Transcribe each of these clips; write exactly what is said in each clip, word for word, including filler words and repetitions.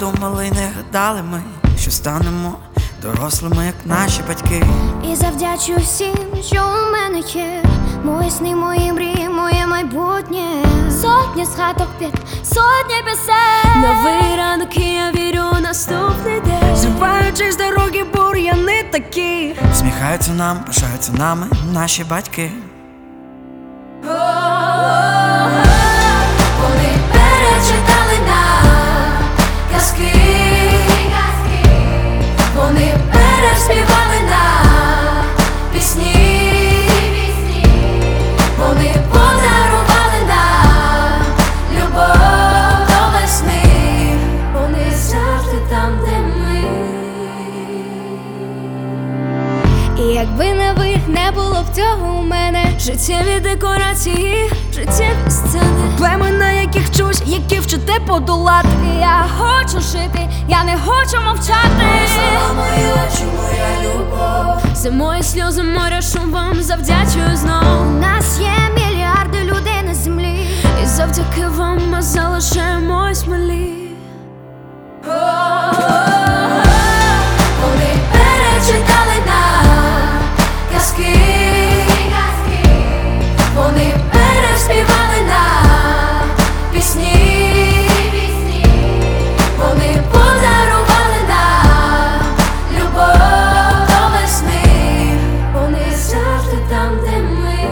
думали, й не гадали ми, що станемо дорослими, як наші батьки. І завдячу всім, що у мене є, мої сни, мої мрії, моє майбутнє. Сотні згадок під, сотні пісень. Новий ранок, і я вірю у наступний день. Зриваючись з дороги, бур'яни такі. Сміхаються нам, пишаються нами наші батьки. Вони перечитали нам казки, вони переспівали нам пісні, вони подарували нам любов до весни. Вони завжди там, де ми. І якби не ви, не було б цього у мене. Життєві декорації, життєві сцени, Проблеми, на яких чусь, які вчите подолати. Я хочу жити, я не хочу мовчати. слова, мої очі, моя любов. За мої сльози, море шум вам завдячую знов. У нас є мільярди людей на землі, І завдяки вам ми залишаємось малі. Вони перечитали нам казки, вони переспівали нам пісні, вони подарували нам любов до весни. Вони завжди там, де ми.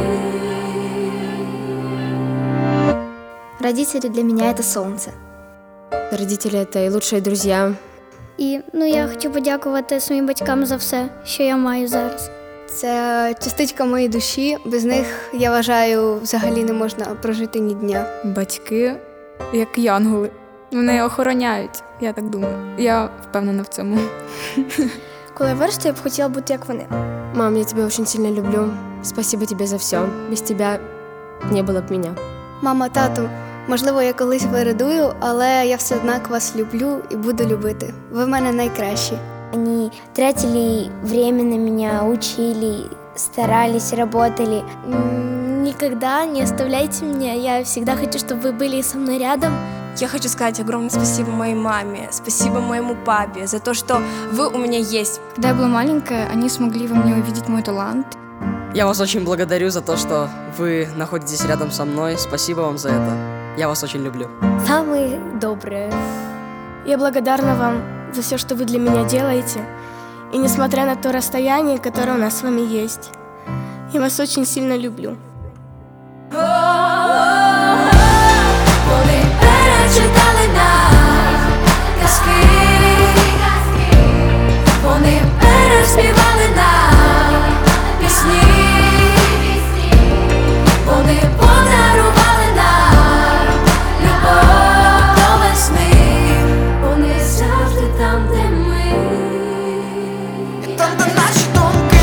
Родители для меня это солнце. Родители – это і лучші друзі. І ну я хочу подякувати своїм батькам за все, що я маю зараз. Це частичка моєї душі. Без них, я вважаю, взагалі не можна прожити ні дня. Батьки, як янголи, вони охороняють, я так думаю. Я впевнена в цьому. Коли я виросту, я б хотіла бути як вони. Мам, я тебе очень сильно люблю. Спасибо тебе за все. Без тебе не було б мене. Мама, тату, можливо, я колись вирадую, але я все однак вас люблю і буду любити. Ви в мене найкращі. Они тратили время на меня, учили, старались, работали. М, Никогда не оставляйте меня. Я всегда хочу, чтобы вы были со мной рядом. Я хочу сказать огромное спасибо моей маме, спасибо моему папе за то, что вы у меня есть. Когда я была маленькая, они смогли во мне увидеть мой талант. Я вас очень благодарю за то, что вы находитесь рядом со мной. Спасибо вам за это. Я вас очень люблю. Самые добрые. Я благодарна вам за все, что вы для меня делаете. И несмотря на то расстояние, которое у нас с вами есть, я вас очень сильно люблю. Вони перечитали нам казки, вони переспівали нам пісні, вони подарували нам любов до весни. Вони завжди там, де ми. Там, де наші думки,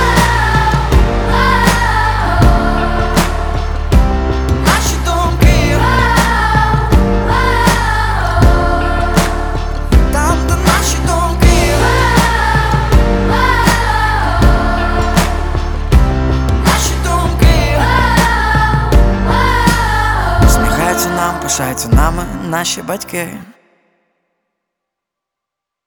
наші думки, там, де наші думки, наші думки. Сміхаються нам, пишаються нами наші батьки.